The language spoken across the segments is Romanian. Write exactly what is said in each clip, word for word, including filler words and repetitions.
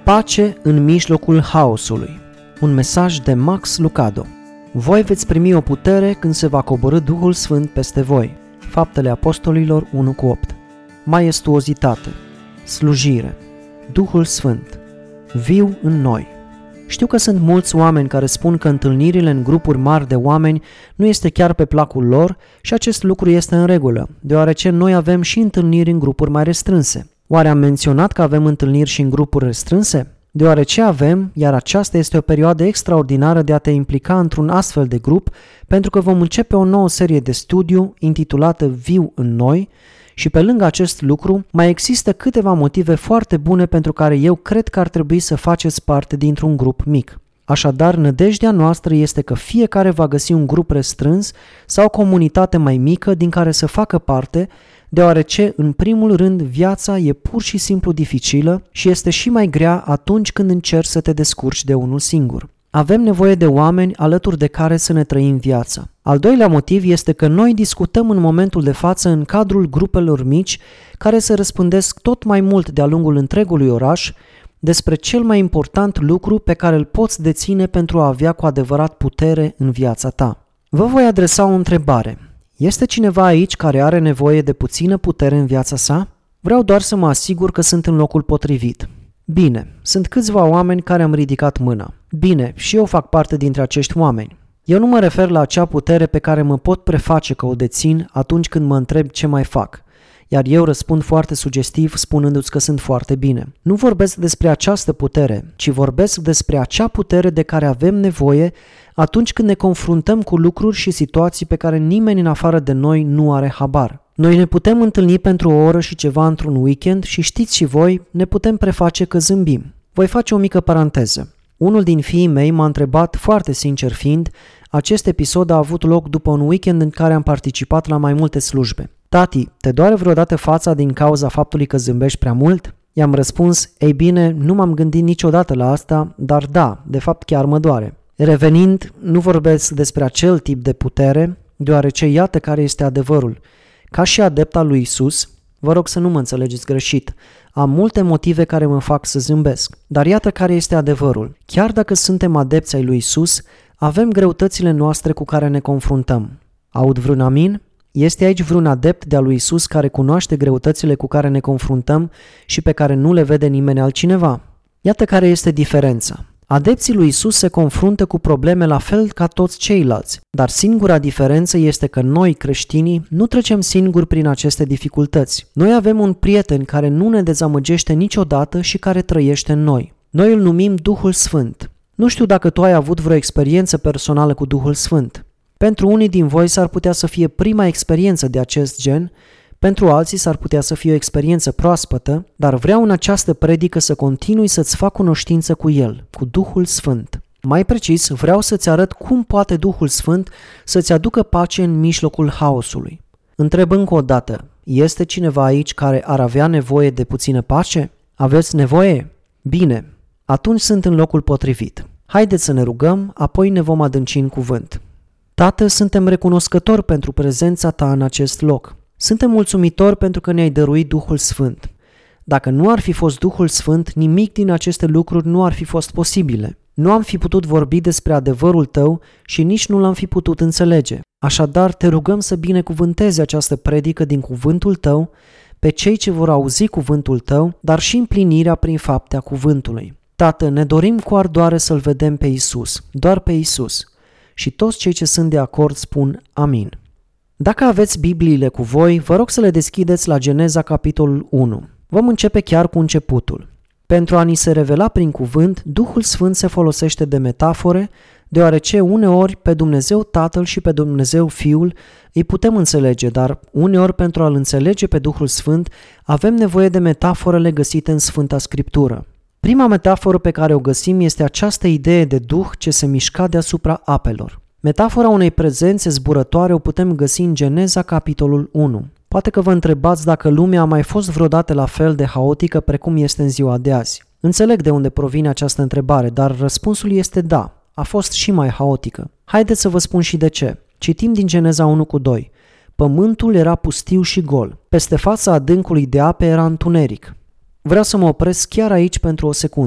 Pace în mijlocul haosului. Un mesaj de Max Lucado. Voi veți primi o putere când se va coborî Duhul Sfânt peste voi. Faptele Apostolilor unu cu opt. Maestuozitate, slujire, Duhul Sfânt, viu în noi. Știu că sunt mulți oameni care spun că întâlnirile în grupuri mari de oameni nu este chiar pe placul lor și acest lucru este în regulă, deoarece noi avem și întâlniri în grupuri mai restrânse. Oare am menționat că avem întâlniri și în grupuri restrânse? Deoarece avem, iar aceasta este o perioadă extraordinară de a te implica într-un astfel de grup, pentru că vom începe o nouă serie de studiu intitulată Viu în noi și pe lângă acest lucru mai există câteva motive foarte bune pentru care eu cred că ar trebui să faceți parte dintr-un grup mic. Așadar, nădejdea noastră este că fiecare va găsi un grup restrâns sau o comunitate mai mică din care să facă parte, deoarece, în primul rând, viața e pur și simplu dificilă și este și mai grea atunci când încerci să te descurci de unul singur. Avem nevoie de oameni alături de care să ne trăim viața. Al doilea motiv este că noi discutăm în momentul de față în cadrul grupelor mici care se răspândesc tot mai mult de-a lungul întregului oraș despre cel mai important lucru pe care îl poți deține pentru a avea cu adevărat putere în viața ta. Vă voi adresa o întrebare. Este cineva aici care are nevoie de puțină putere în viața sa? Vreau doar să mă asigur că sunt în locul potrivit. Bine, sunt câțiva oameni care am ridicat mâna. Bine, și eu fac parte dintre acești oameni. Eu nu mă refer la acea putere pe care mă pot preface că o dețin atunci când mă întreb ce mai fac. Iar eu răspund foarte sugestiv spunându-ți că sunt foarte bine. Nu vorbesc despre această putere, ci vorbesc despre acea putere de care avem nevoie atunci când ne confruntăm cu lucruri și situații pe care nimeni în afară de noi nu are habar. Noi ne putem întâlni pentru o oră și ceva într-un weekend și știți și voi, ne putem preface că zâmbim. Voi face o mică paranteză. Unul din fiii mei m-a întrebat, foarte sincer fiind, acest episod a avut loc după un weekend în care am participat la mai multe slujbe. Tati, te doare vreodată fața din cauza faptului că zâmbești prea mult? I-am răspuns, ei bine, nu m-am gândit niciodată la asta, dar da, de fapt chiar mă doare. Revenind, nu vorbesc despre acel tip de putere, deoarece iată care este adevărul. Ca și adept al lui Isus, vă rog să nu mă înțelegeți greșit, am multe motive care mă fac să zâmbesc, dar iată care este adevărul. Chiar dacă suntem adepți ai lui Isus, avem greutățile noastre cu care ne confruntăm. Aud vreun amin? Este aici vreun adept de-a lui Isus care cunoaște greutățile cu care ne confruntăm și pe care nu le vede nimeni altcineva? Iată care este diferența. Adepții lui Isus se confruntă cu probleme la fel ca toți ceilalți, dar singura diferență este că noi, creștinii, nu trecem singuri prin aceste dificultăți. Noi avem un prieten care nu ne dezamăgește niciodată și care trăiește în noi. Noi îl numim Duhul Sfânt. Nu știu dacă tu ai avut vreo experiență personală cu Duhul Sfânt. Pentru unii din voi s-ar putea să fie prima experiență de acest gen, pentru alții s-ar putea să fie o experiență proaspătă, dar vreau în această predică să continui să-ți fac cunoștință cu El, cu Duhul Sfânt. Mai precis, vreau să-ți arăt cum poate Duhul Sfânt să-ți aducă pace în mijlocul haosului. Întreb încă o dată, este cineva aici care ar avea nevoie de puțină pace? Aveți nevoie? Bine, atunci sunt în locul potrivit. Haideți să ne rugăm, apoi ne vom adânci în cuvânt. Tată, suntem recunoscători pentru prezența Ta în acest loc. Suntem mulțumitori pentru că ne-ai dăruit Duhul Sfânt. Dacă nu ar fi fost Duhul Sfânt, nimic din aceste lucruri nu ar fi fost posibile. Nu am fi putut vorbi despre adevărul Tău și nici nu l-am fi putut înțelege. Așadar, te rugăm să binecuvântezi această predică din cuvântul Tău pe cei ce vor auzi cuvântul Tău, dar și împlinirea prin faptea cuvântului. Tată, ne dorim cu ardoare să-L vedem pe Isus, doar pe Isus. Și toți cei ce sunt de acord spun amin. Dacă aveți Bibliile cu voi, vă rog să le deschideți la Geneza capitolul unu. Vom începe chiar cu începutul. Pentru a ni se revela prin cuvânt, Duhul Sfânt se folosește de metafore, deoarece uneori pe Dumnezeu Tatăl și pe Dumnezeu Fiul îi putem înțelege, dar uneori pentru a-L înțelege pe Duhul Sfânt avem nevoie de metaforele găsite în Sfânta Scriptură. Prima metaforă pe care o găsim este această idee de duh ce se mișca deasupra apelor. Metafora unei prezențe zburătoare o putem găsi în Geneza capitolul unu. Poate că vă întrebați dacă lumea a mai fost vreodată la fel de haotică precum este în ziua de azi. Înțeleg de unde provine această întrebare, dar răspunsul este da, a fost și mai haotică. Haideți să vă spun și de ce. Citim din Geneza unu cu doi. Pământul era pustiu și gol. Peste fața adâncului de ape era întuneric. Vreau să mă opresc chiar aici pentru o secundă.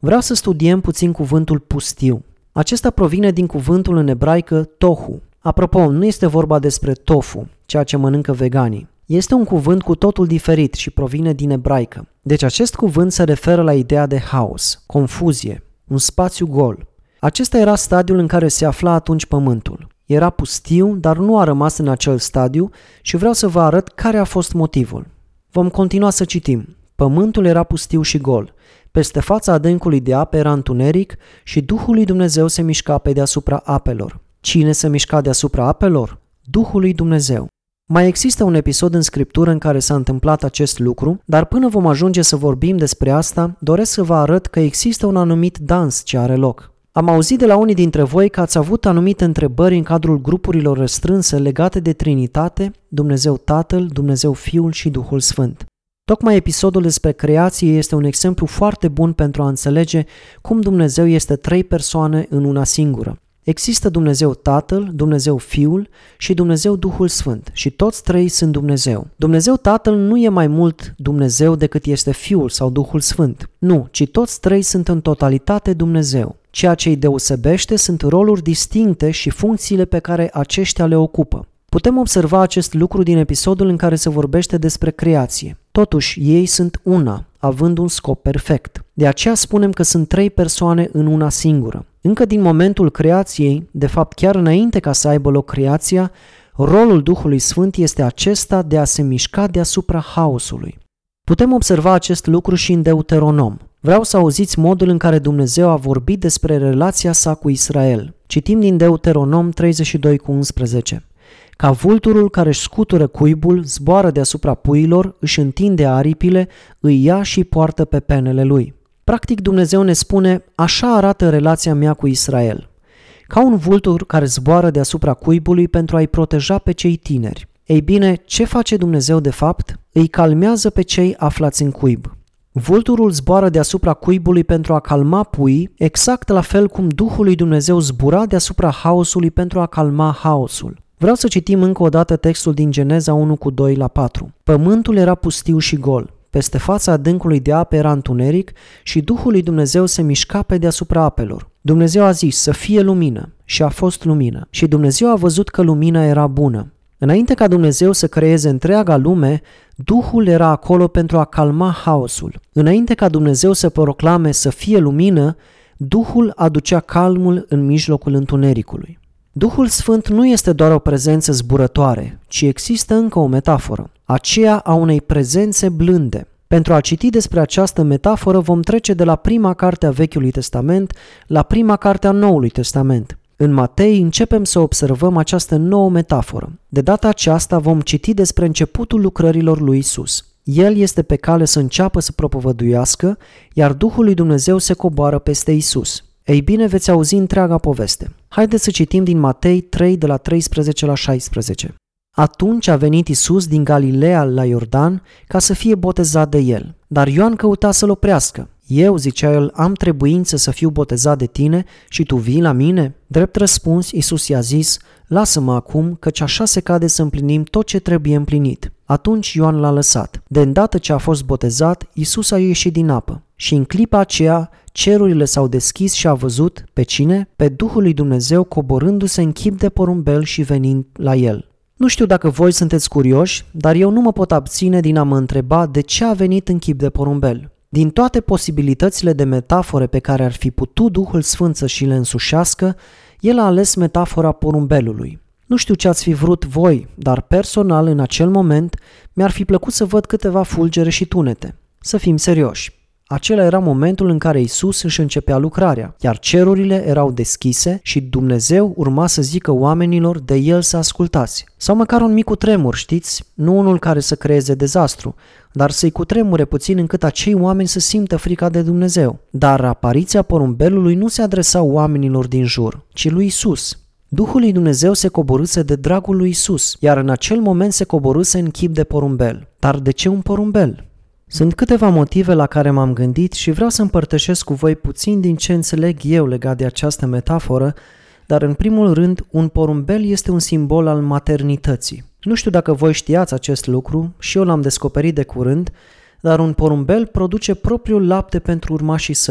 Vreau să studiem puțin cuvântul pustiu. Acesta provine din cuvântul în ebraică tohu. Apropo, nu este vorba despre tofu, ceea ce mănâncă veganii. Este un cuvânt cu totul diferit și provine din ebraică. Deci acest cuvânt se referă la ideea de haos, confuzie, un spațiu gol. Acesta era stadiul în care se afla atunci pământul. Era pustiu, dar nu a rămas în acel stadiu și vreau să vă arăt care a fost motivul. Vom continua să citim. Pământul era pustiu și gol. Peste fața adâncului de apă era întuneric și Duhul lui Dumnezeu se mișca pe deasupra apelor. Cine se mișca deasupra apelor? Duhul lui Dumnezeu. Mai există un episod în Scriptură în care s-a întâmplat acest lucru, dar până vom ajunge să vorbim despre asta, doresc să vă arăt că există un anumit dans ce are loc. Am auzit de la unii dintre voi că ați avut anumite întrebări în cadrul grupurilor restrânse legate de Trinitate, Dumnezeu Tatăl, Dumnezeu Fiul și Duhul Sfânt. Tocmai episodul despre creație este un exemplu foarte bun pentru a înțelege cum Dumnezeu este trei persoane în una singură. Există Dumnezeu Tatăl, Dumnezeu Fiul și Dumnezeu Duhul Sfânt și toți trei sunt Dumnezeu. Dumnezeu Tatăl nu e mai mult Dumnezeu decât este Fiul sau Duhul Sfânt. Nu, ci toți trei sunt în totalitate Dumnezeu. Ceea ce îi deosebește sunt roluri distincte și funcțiile pe care aceștia le ocupă. Putem observa acest lucru din episodul în care se vorbește despre creație. Totuși, ei sunt una, având un scop perfect. De aceea spunem că sunt trei persoane în una singură. Încă din momentul creației, de fapt chiar înainte ca să aibă loc creația, rolul Duhului Sfânt este acesta de a se mișca deasupra haosului. Putem observa acest lucru și în Deuteronom. Vreau să auziți modul în care Dumnezeu a vorbit despre relația sa cu Israel. Citim din Deuteronom treizeci și doi cu unsprezece. Ca vulturul care își scutură cuibul, zboară deasupra puiilor, își întinde aripile, îi ia și poartă pe penele lui. Practic Dumnezeu ne spune, așa arată relația mea cu Israel. Ca un vultur care zboară deasupra cuibului pentru a-i proteja pe cei tineri. Ei bine, ce face Dumnezeu de fapt? Îi calmează pe cei aflați în cuib. Vulturul zboară deasupra cuibului pentru a calma puii, exact la fel cum Duhul lui Dumnezeu zbura deasupra haosului pentru a calma haosul. Vreau să citim încă o dată textul din Geneza unu cu doi la patru. Pământul era pustiu și gol. Peste fața adâncului de apă era întuneric și Duhul lui Dumnezeu se mișca pe deasupra apelor. Dumnezeu a zis să fie lumină și a fost lumină. Și Dumnezeu a văzut că lumina era bună. Înainte ca Dumnezeu să creeze întreaga lume, Duhul era acolo pentru a calma haosul. Înainte ca Dumnezeu să proclame să fie lumină, Duhul aducea calmul în mijlocul întunericului. Duhul Sfânt nu este doar o prezență zburătoare, ci există încă o metaforă, aceea a unei prezențe blânde. Pentru a citi despre această metaforă vom trece de la prima carte a Vechiului Testament la prima carte a Noului Testament. În Matei începem să observăm această nouă metaforă. De data aceasta vom citi despre începutul lucrărilor lui Isus. El este pe cale să înceapă să propovăduiască, iar Duhul lui Dumnezeu se coboară peste Isus. Ei bine, veți auzi întreaga poveste. Haideți să citim din Matei trei de la treisprezece la șaisprezece. Atunci a venit Isus din Galileea la Iordan ca să fie botezat de el, dar Ioan căuta să-l oprească. Eu, zicea el, am trebuință să fiu botezat de tine și tu vii la mine? Drept răspuns, Isus i-a zis, lasă-mă acum, căci așa se cade să împlinim tot ce trebuie împlinit. Atunci Ioan l-a lăsat. De îndată ce a fost botezat, Isus a ieșit din apă. Și în clipa aceea, cerurile s-au deschis și a văzut, pe cine? Pe Duhul lui Dumnezeu coborându-se în chip de porumbel și venind la el. Nu știu dacă voi sunteți curioși, dar eu nu mă pot abține din a mă întreba de ce a venit în chip de porumbel. Din toate posibilitățile de metafore pe care ar fi putut Duhul Sfânt să și le însușească, el a ales metafora porumbelului. Nu știu ce ați fi vrut voi, dar personal, în acel moment, mi-ar fi plăcut să văd câteva fulgere și tunete. Să fim serioși. Acela era momentul în care Isus își începea lucrarea, iar cerurile erau deschise și Dumnezeu urma să zică oamenilor de el să ascultați. Sau măcar un mic cutremur, știți? Nu unul care să creeze dezastru, dar să-i cutremure puțin încât acei oameni să simtă frica de Dumnezeu. Dar apariția porumbelului nu se adresa oamenilor din jur, ci lui Isus. Duhul lui Dumnezeu se coborâse de dragul lui Isus, iar în acel moment se coborâse în chip de porumbel. Dar de ce un porumbel? Sunt câteva motive la care m-am gândit și vreau să împărtășesc cu voi puțin din ce înțeleg eu legat de această metaforă, dar în primul rând, un porumbel este un simbol al maternității. Nu știu dacă voi știați acest lucru și eu l-am descoperit de curând, dar un porumbel produce propriul lapte pentru urmașii săi.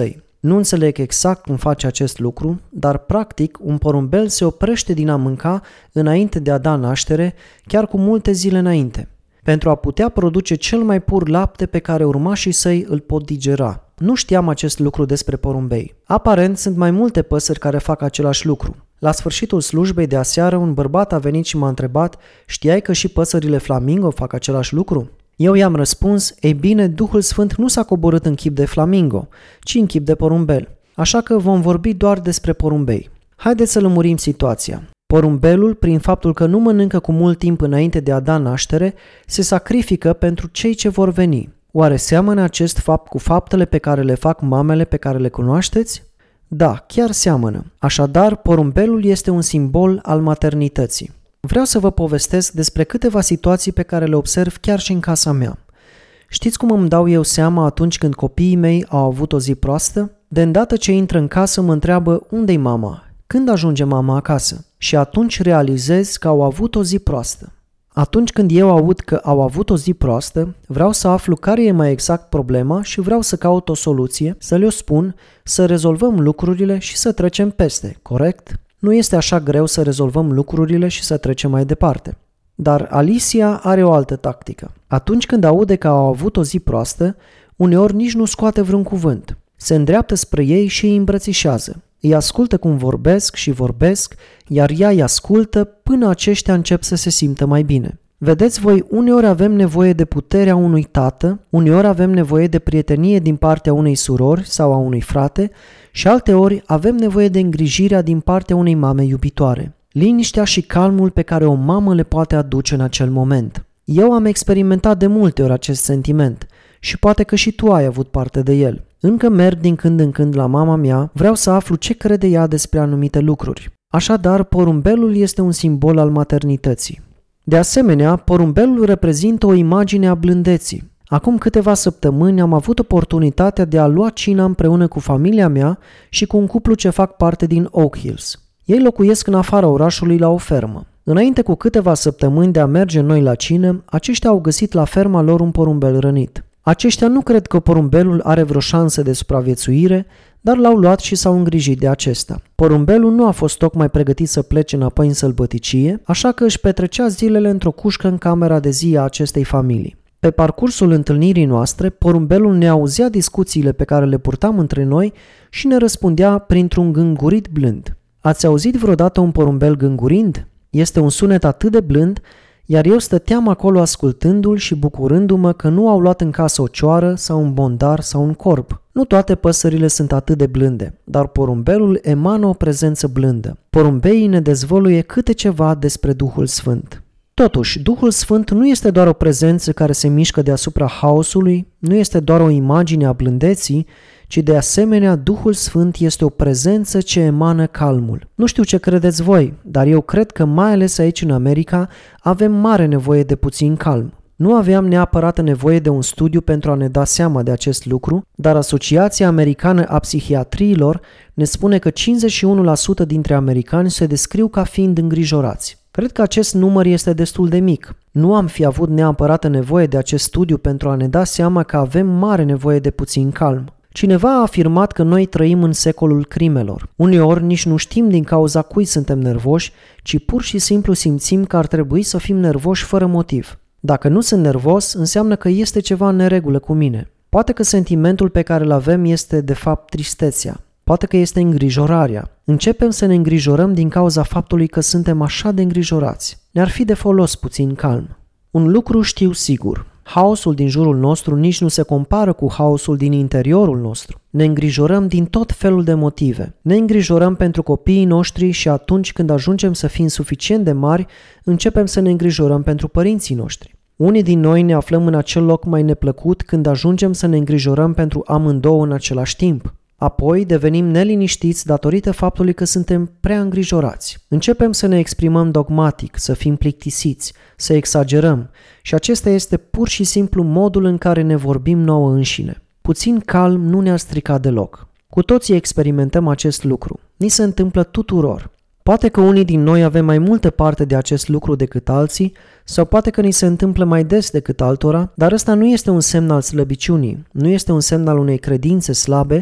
Nu înțeleg exact cum face acest lucru, dar practic un porumbel se oprește din a mânca înainte de a da naștere, chiar cu multe zile înainte, pentru a putea produce cel mai pur lapte pe care urmașii săi îl pot digera. Nu știam acest lucru despre porumbei. Aparent sunt mai multe păsări care fac același lucru. La sfârșitul slujbei de aseară, un bărbat a venit și m-a întrebat: știai că și păsările flamingo fac același lucru? Eu i-am răspuns: ei bine, Duhul Sfânt nu s-a coborât în chip de flamingo, ci în chip de porumbel. Așa că vom vorbi doar despre porumbei. Haideți să lămurim situația. Porumbelul, prin faptul că nu mănâncă cu mult timp înainte de a da naștere, se sacrifică pentru cei ce vor veni. Oare seamănă acest fapt cu faptele pe care le fac mamele pe care le cunoașteți? Da, chiar seamănă. Așadar, porumbelul este un simbol al maternității. Vreau să vă povestesc despre câteva situații pe care le observ chiar și în casa mea. Știți cum îmi dau eu seama atunci când copiii mei au avut o zi proastă? De îndată ce intră în casă mă întreabă: unde-i mama? Când ajunge mama acasă? Și atunci realizez că au avut o zi proastă. Atunci când eu aud că au avut o zi proastă, vreau să aflu care e mai exact problema și vreau să caut o soluție, să le-o spun, să rezolvăm lucrurile și să trecem peste, corect? Nu este așa greu să rezolvăm lucrurile și să trecem mai departe. Dar Alicia are o altă tactică. Atunci când aude că au avut o zi proastă, uneori nici nu scoate vreun cuvânt. Se îndreaptă spre ei și îi îmbrățișează. Îi ascultă cum vorbesc și vorbesc, iar ea îi ascultă până aceștia încep să se simtă mai bine. Vedeți voi, uneori avem nevoie de puterea unui tată, uneori avem nevoie de prietenie din partea unei surori sau a unui frate și alteori avem nevoie de îngrijirea din partea unei mame iubitoare. Liniștea și calmul pe care o mamă le poate aduce în acel moment. Eu am experimentat de multe ori acest sentiment și poate că și tu ai avut parte de el. Încă merg din când în când la mama mea, vreau să aflu ce crede ea despre anumite lucruri. Așadar, porumbelul este un simbol al maternității. De asemenea, porumbelul reprezintă o imagine a blândeții. Acum câteva săptămâni am avut oportunitatea de a lua cina împreună cu familia mea și cu un cuplu ce fac parte din Oak Hills. Ei locuiesc în afara orașului la o fermă. Înainte cu câteva săptămâni de a merge noi la cină, aceștia au găsit la ferma lor un porumbel rănit. Aceștia nu cred că porumbelul are vreo șansă de supraviețuire, dar l-au luat și s-au îngrijit de acesta. Porumbelul nu a fost tocmai pregătit să plece înapoi în sălbăticie, așa că își petrecea zilele într-o cușcă în camera de zi a acestei familii. Pe parcursul întâlnirii noastre, porumbelul ne auzea discuțiile pe care le purtam între noi și ne răspundea printr-un gângurit blând. Ați auzit vreodată un porumbel gângurind? Este un sunet atât de blând, iar eu stăteam acolo ascultându-l și bucurându-mă că nu au luat în casă o cioară sau un bondar sau un corb. Nu toate păsările sunt atât de blânde, dar porumbelul emană o prezență blândă. Porumbeii ne dezvăluie câte ceva despre Duhul Sfânt. Totuși, Duhul Sfânt nu este doar o prezență care se mișcă deasupra haosului, nu este doar o imagine a blândeții, ci de asemenea Duhul Sfânt este o prezență ce emană calmul. Nu știu ce credeți voi, dar eu cred că mai ales aici în America avem mare nevoie de puțin calm. Nu aveam neapărat nevoie de un studiu pentru a ne da seama de acest lucru, dar Asociația Americană a Psihiatriilor ne spune că cincizeci și unu la sută dintre americani se descriu ca fiind îngrijorați. Cred că acest număr este destul de mic. Nu am fi avut neapărat nevoie de acest studiu pentru a ne da seama că avem mare nevoie de puțin calm. Cineva a afirmat că noi trăim în secolul crimelor. Uneori nici nu știm din cauza cui suntem nervoși, ci pur și simplu simțim că ar trebui să fim nervoși fără motiv. Dacă nu sunt nervos, înseamnă că este ceva în neregulă cu mine. Poate că sentimentul pe care îl avem este de fapt tristețea. Poate că este îngrijorarea. Începem să ne îngrijorăm din cauza faptului că suntem așa de îngrijorați. Ne-ar fi de folos puțin calm. Un lucru știu sigur. Haosul din jurul nostru nici nu se compară cu haosul din interiorul nostru. Ne îngrijorăm din tot felul de motive. Ne îngrijorăm pentru copiii noștri și atunci când ajungem să fim suficient de mari, începem să ne îngrijorăm pentru părinții noștri. Unii din noi ne aflăm în acel loc mai neplăcut când ajungem să ne îngrijorăm pentru amândouă în același timp. Apoi devenim neliniștiți datorită faptului că suntem prea îngrijorați. Începem să ne exprimăm dogmatic, să fim plictisiți, să exagerăm și acesta este pur și simplu modul în care ne vorbim nouă înșine. Puțin calm nu ne-ar strica deloc. Cu toții experimentăm acest lucru. Ni se întâmplă tuturor. Poate că unii din noi avem mai multă parte de acest lucru decât alții sau poate că ni se întâmplă mai des decât altora, dar ăsta nu este un semn al slăbiciunii, nu este un semn al unei credințe slabe,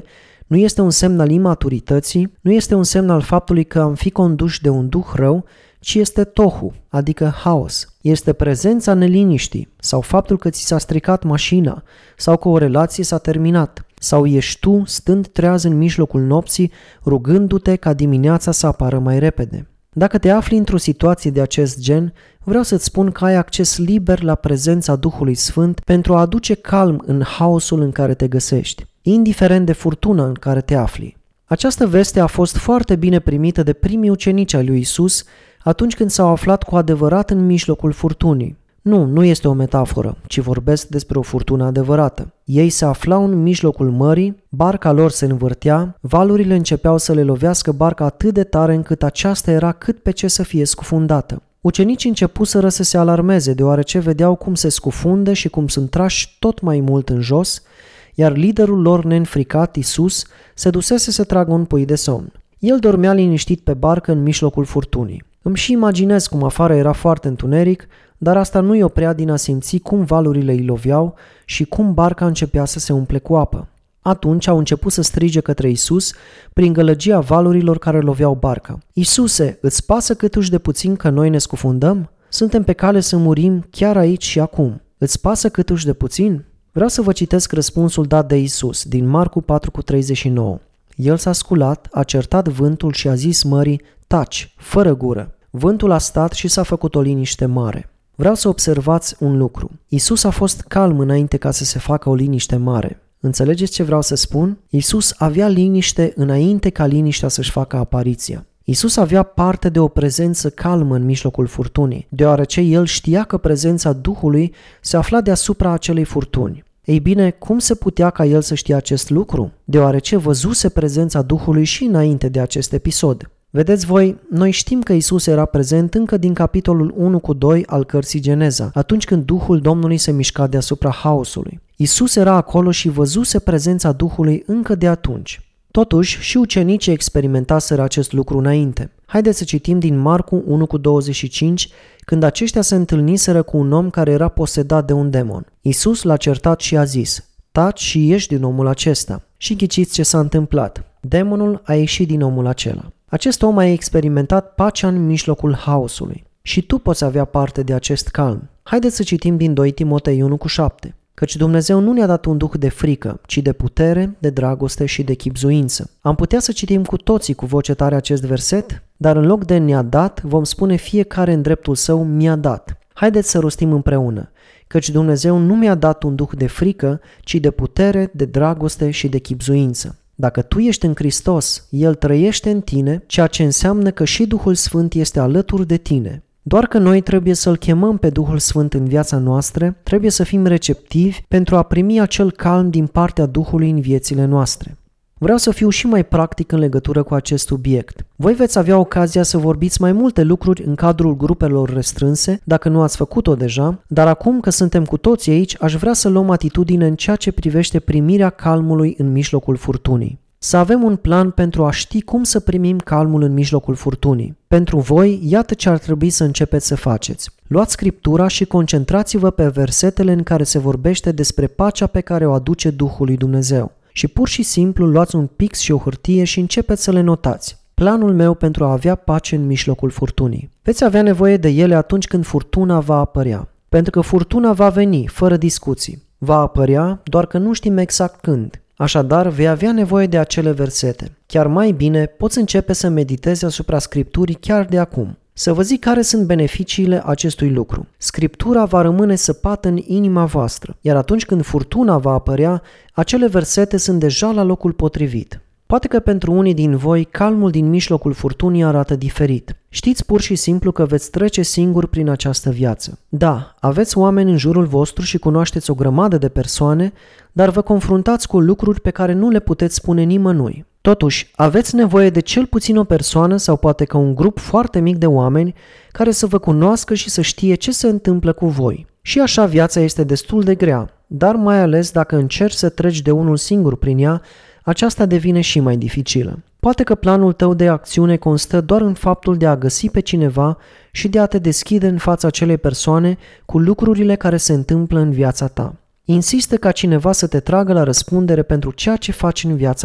Nu este un semn al imaturității, nu este un semn al faptului că am fi conduși de un duh rău, ci este tohu, adică haos. Este prezența neliniștii sau faptul că ți s-a stricat mașina sau că o relație s-a terminat sau ești tu stând treaz în mijlocul nopții rugându-te ca dimineața să apară mai repede. Dacă te afli într-o situație de acest gen, vreau să-ți spun că ai acces liber la prezența Duhului Sfânt pentru a aduce calm în haosul în care te găsești, indiferent de furtuna în care te afli. Această veste a fost foarte bine primită de primii ucenici ai lui Isus atunci când s-au aflat cu adevărat în mijlocul furtunii. Nu, nu este o metaforă, ci vorbesc despre o furtună adevărată. Ei se aflau în mijlocul mării, barca lor se învârtea, valurile începeau să le lovească barca atât de tare încât aceasta era cât pe ce să fie scufundată. Ucenicii începuseră să se alarmeze deoarece vedeau cum se scufundă și cum sunt trași tot mai mult în jos, iar liderul lor neînfricat, Isus, se dusese să tragă un pui de somn. El dormea liniștit pe barcă în mijlocul furtunii. Îmi și imaginez cum afară era foarte întuneric, dar asta nu-i oprea din a simți cum valurile îi loveau și cum barca începea să se umple cu apă. Atunci au început să strige către Isus prin gălăgia valurilor care loveau barca. Isuse, îți pasă câtuși de puțin că noi ne scufundăm? Suntem pe cale să murim chiar aici și acum. Îți pasă câtuși de puțin? Vreau să vă citesc răspunsul dat de Isus din Marcu patru cu treizeci și nouă. El s-a sculat, a certat vântul și a zis mării, taci, fără gură. Vântul a stat și s-a făcut o liniște mare. Vreau să observați un lucru. Isus a fost calm înainte ca să se facă o liniște mare. Înțelegeți ce vreau să spun? Isus avea liniște înainte ca liniștea să-și facă apariția. Isus avea parte de o prezență calmă în mijlocul furtunii, deoarece el știa că prezența Duhului se afla deasupra acelei furtuni. Ei bine, cum se putea ca el să știe acest lucru? Deoarece văzuse prezența Duhului și înainte de acest episod. Vedeți voi, noi știm că Isus era prezent încă din capitolul unu cu doi al cărții Geneza, atunci când Duhul Domnului se mișca deasupra haosului. Isus era acolo și văzuse prezența Duhului încă de atunci. Totuși, și ucenicii experimentaseră acest lucru înainte. Haideți să citim din Marcu unu cu douăzeci și cinci, când aceștia se întâlniseră cu un om care era posedat de un demon. Isus l-a certat și a zis, taci și ieși din omul acesta. Și ghiciți ce s-a întâmplat. Demonul a ieșit din omul acela. Acest om a experimentat pacea în mijlocul haosului. Și tu poți avea parte de acest calm. Haideți să citim din doi Timotei unu cu șapte. Căci Dumnezeu nu ne-a dat un duh de frică, ci de putere, de dragoste și de chibzuință. Am putea să citim cu toții cu voce tare acest verset, dar în loc de ne-a dat, vom spune fiecare în dreptul său mi-a dat. Haideți să rostim împreună. Căci Dumnezeu nu mi-a dat un duh de frică, ci de putere, de dragoste și de chibzuință. Dacă tu ești în Hristos, El trăiește în tine, ceea ce înseamnă că și Duhul Sfânt este alături de tine. Doar că noi trebuie să-L chemăm pe Duhul Sfânt în viața noastră, trebuie să fim receptivi pentru a primi acel calm din partea Duhului în viețile noastre. Vreau să fiu și mai practic în legătură cu acest subiect. Voi veți avea ocazia să vorbiți mai multe lucruri în cadrul grupelor restrânse, dacă nu ați făcut-o deja, dar acum că suntem cu toții aici, aș vrea să luăm atitudine în ceea ce privește primirea calmului în mijlocul furtunii. Să avem un plan pentru a ști cum să primim calmul în mijlocul furtunii. Pentru voi, iată ce ar trebui să începeți să faceți. Luați Scriptura și concentrați-vă pe versetele în care se vorbește despre pacea pe care o aduce Duhul lui Dumnezeu. Și pur și simplu luați un pix și o hârtie și începeți să le notați. Planul meu pentru a avea pace în mijlocul furtunii. Veți avea nevoie de ele atunci când furtuna va apărea. Pentru că furtuna va veni, fără discuții. Va apărea, doar că nu știm exact când. Așadar, vei avea nevoie de acele versete. Chiar mai bine, poți începe să meditezi asupra Scripturii chiar de acum. Să vă zic care sunt beneficiile acestui lucru. Scriptura va rămâne săpată în inima voastră, iar atunci când furtuna va apărea, acele versete sunt deja la locul potrivit. Poate că pentru unii din voi, calmul din mijlocul furtunii arată diferit. Știți pur și simplu că veți trece singuri prin această viață. Da, aveți oameni în jurul vostru și cunoașteți o grămadă de persoane, dar vă confruntați cu lucruri pe care nu le puteți spune nimănui. Totuși, aveți nevoie de cel puțin o persoană sau poate că un grup foarte mic de oameni care să vă cunoască și să știe ce se întâmplă cu voi. Și așa viața este destul de grea, dar mai ales dacă încerci să treci de unul singur prin ea, aceasta devine și mai dificilă. Poate că planul tău de acțiune constă doar în faptul de a găsi pe cineva și de a te deschide în fața acelei persoane cu lucrurile care se întâmplă în viața ta. Insistă ca cineva să te tragă la răspundere pentru ceea ce faci în viața ta.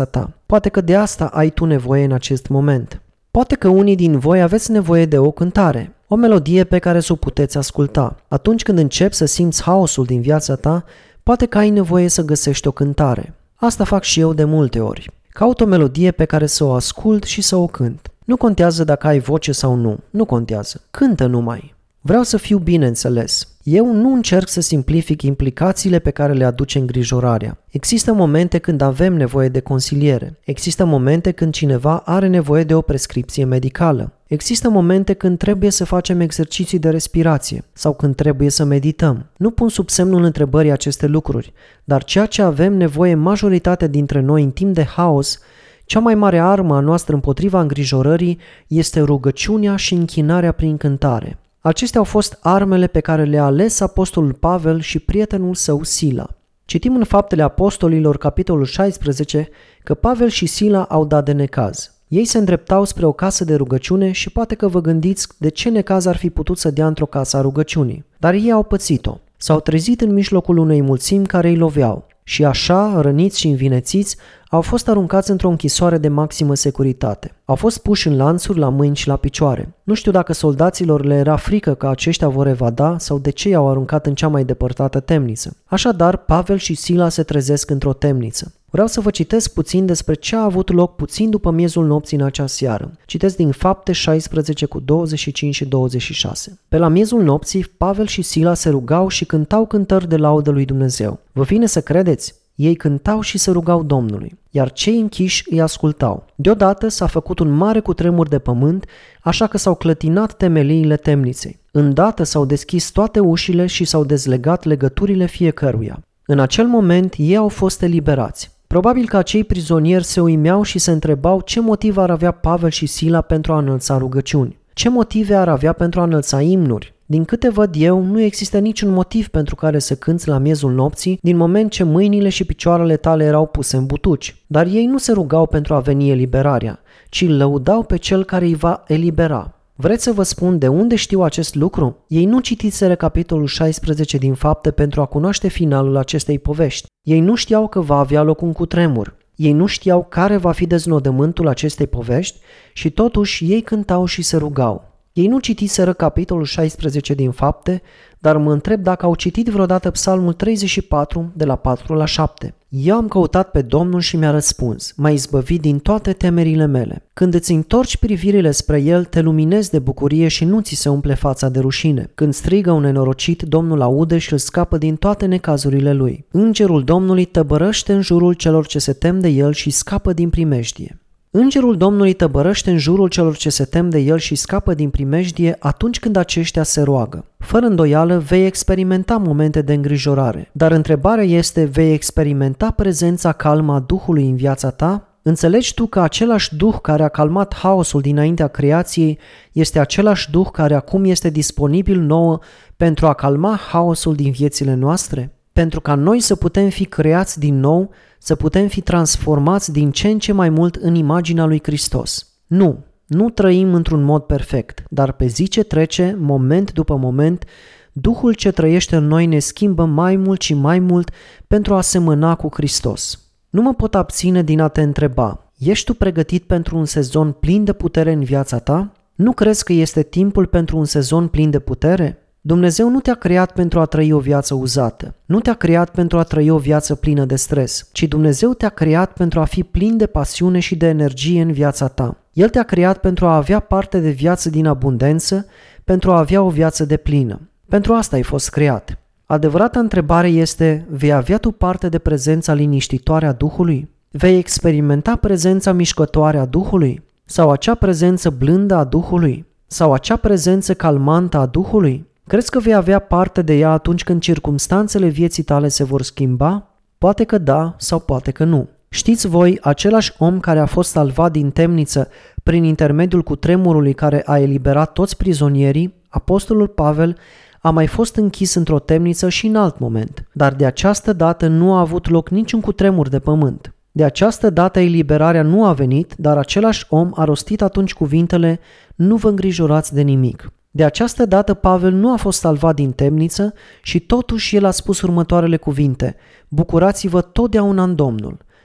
Poate că de asta ai tu nevoie în acest moment. Poate că unii din voi aveți nevoie de o cântare, o melodie pe care să o puteți asculta. Atunci când începi să simți haosul din viața ta, poate că ai nevoie să găsești o cântare. Asta fac și eu de multe ori. Caut o melodie pe care să o ascult și să o cânt. Nu contează dacă ai voce sau nu, nu contează. Cântă numai. Vreau să fiu bine înțeles. Eu nu încerc să simplific implicațiile pe care le aduce îngrijorarea. Există momente când avem nevoie de consiliere. Există momente când cineva are nevoie de o prescripție medicală. Există momente când trebuie să facem exerciții de respirație sau când trebuie să medităm. Nu pun sub semnul întrebării aceste lucruri, dar ceea ce avem nevoie majoritatea dintre noi în timp de haos, cea mai mare armă a noastră împotriva îngrijorării este rugăciunea și închinarea prin cântare. Acestea au fost armele pe care le-a ales apostolul Pavel și prietenul său Sila. Citim în Faptele Apostolilor, capitolul șaisprezece, că Pavel și Sila au dat de necaz. Ei se îndreptau spre o casă de rugăciune și poate că vă gândiți de ce necaz ar fi putut să dea într-o casă a rugăciunii. Dar ei au pățit-o. S-au trezit în mijlocul unei mulțimi care îi loveau. Și așa, răniți și învinețiți, au fost aruncați într-o închisoare de maximă securitate. Au fost puși în lanțuri la mâini și la picioare. Nu știu dacă soldaților le era frică că aceștia vor evada sau de ce i-au aruncat în cea mai depărtată temniță. Așadar, Pavel și Sila se trezesc într-o temniță. Vreau să vă citesc puțin despre ce a avut loc puțin după miezul nopții în acea seară. Citesc din Fapte șaisprezece cu douăzeci și cinci și douăzeci și șase. Pe la miezul nopții, Pavel și Sila se rugau și cântau cântări de laudă lui Dumnezeu. Vă vine să credeți? Ei cântau și se rugau Domnului, iar cei închiși îi ascultau. Deodată s-a făcut un mare cutremur de pământ, așa că s-au clătinat temeliile temniței. Îndată s-au deschis toate ușile și s-au dezlegat legăturile fiecăruia. În acel moment ei au fost eliberați. Probabil că acei prizonieri se uimeau și se întrebau ce motiv ar avea Pavel și Sila pentru a înălța rugăciuni. Ce motive ar avea pentru a înălța imnuri? Din câte văd eu, nu există niciun motiv pentru care să cânți la miezul nopții, din moment ce mâinile și picioarele tale erau puse în butuci. Dar ei nu se rugau pentru a veni eliberarea, ci îl lăudau pe cel care îi va elibera. Vreți să vă spun de unde știu acest lucru? Ei nu citiseră capitolul șaisprezece din Fapte pentru a cunoaște finalul acestei povești. Ei nu știau că va avea loc un cutremur. Ei nu știau care va fi deznodământul acestei povești și totuși ei cântau și se rugau. Ei nu citiseră capitolul șaisprezece din Fapte, dar mă întreb dacă au citit vreodată Psalmul treizeci și patru, de la patru la șapte. Eu am căutat pe Domnul și mi-a răspuns, m-a izbăvit din toate temerile mele. Când îți întorci privirile spre El, te luminezi de bucurie și nu ți se umple fața de rușine. Când strigă un nenorocit, Domnul aude și îl scapă din toate necazurile lui. Îngerul Domnului tăbărăște în jurul celor ce se tem de El și scapă din primejdie. Îngerul Domnului tăbărăște în jurul celor ce se tem de El și scapă din primejdie atunci când aceștia se roagă. Fără îndoială, vei experimenta momente de îngrijorare, dar întrebarea este, vei experimenta prezența calmă a Duhului în viața ta? Înțelegi tu că același Duh care a calmat haosul dinaintea creației este același Duh care acum este disponibil nouă pentru a calma haosul din viețile noastre? Pentru ca noi să putem fi creați din nou, să putem fi transformați din ce în ce mai mult în imaginea lui Hristos. Nu, nu trăim într-un mod perfect, dar pe zi ce trece, moment după moment, Duhul ce trăiește în noi ne schimbă mai mult și mai mult pentru a semăna cu Hristos. Nu mă pot abține din a te întreba, ești tu pregătit pentru un sezon plin de putere în viața ta? Nu crezi că este timpul pentru un sezon plin de putere? Dumnezeu nu te-a creat pentru a trăi o viață uzată, nu te-a creat pentru a trăi o viață plină de stres, ci Dumnezeu te-a creat pentru a fi plin de pasiune și de energie în viața ta. El te-a creat pentru a avea parte de viață din abundență, pentru a avea o viață deplină. Pentru asta ai fost creat. Adevărata întrebare este, vei avea tu parte de prezența liniștitoare a Duhului? Vei experimenta prezența mișcătoare a Duhului? Sau acea prezență blândă a Duhului? Sau acea prezență calmantă a Duhului? Crezi că vei avea parte de ea atunci când circumstanțele vieții tale se vor schimba? Poate că da sau poate că nu. Știți voi, același om care a fost salvat din temniță prin intermediul cutremurului care a eliberat toți prizonierii, apostolul Pavel, a mai fost închis într-o temniță și în alt moment, dar de această dată nu a avut loc niciun cutremur de pământ. De această dată eliberarea nu a venit, dar același om a rostit atunci cuvintele, nu vă îngrijorați de nimic. De această dată Pavel nu a fost salvat din temniță și totuși el a spus următoarele cuvinte, bucurați-vă totdeauna în Domnul.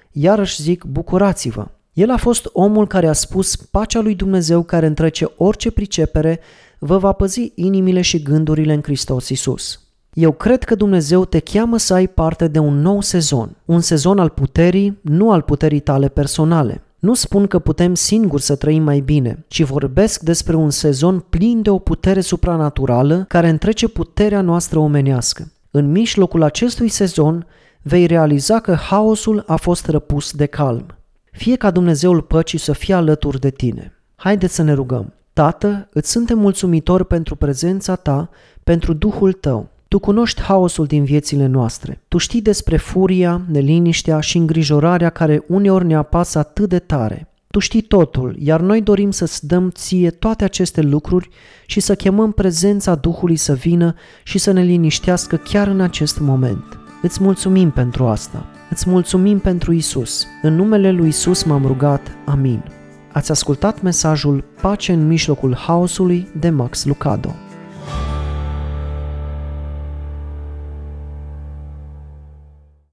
Iarăși zic, bucurați-vă! El a fost omul care a spus, pacea lui Dumnezeu care întrece orice pricepere vă va păzi inimile și gândurile în Hristos Iisus. Eu cred că Dumnezeu te cheamă să ai parte de un nou sezon, un sezon al puterii, nu al puterii tale personale. Nu spun că putem singuri să trăim mai bine, ci vorbesc despre un sezon plin de o putere supranaturală care întrece puterea noastră omenească. În mijlocul acestui sezon vei realiza că haosul a fost răpus de calm. Fie ca Dumnezeul păcii să fie alături de tine. Haideți să ne rugăm. Tată, îți suntem mulțumitori pentru prezența ta, pentru Duhul tău. Tu cunoști haosul din viețile noastre. Tu știi despre furia, neliniștea și îngrijorarea care uneori ne apasă atât de tare. Tu știi totul, iar noi dorim să-ți dăm ție toate aceste lucruri și să chemăm prezența Duhului să vină și să ne liniștească chiar în acest moment. Îți mulțumim pentru asta. Îți mulțumim pentru Isus. În numele lui Isus m-am rugat. Amin. Ați ascultat mesajul Pace în mijlocul haosului de Max Lucado.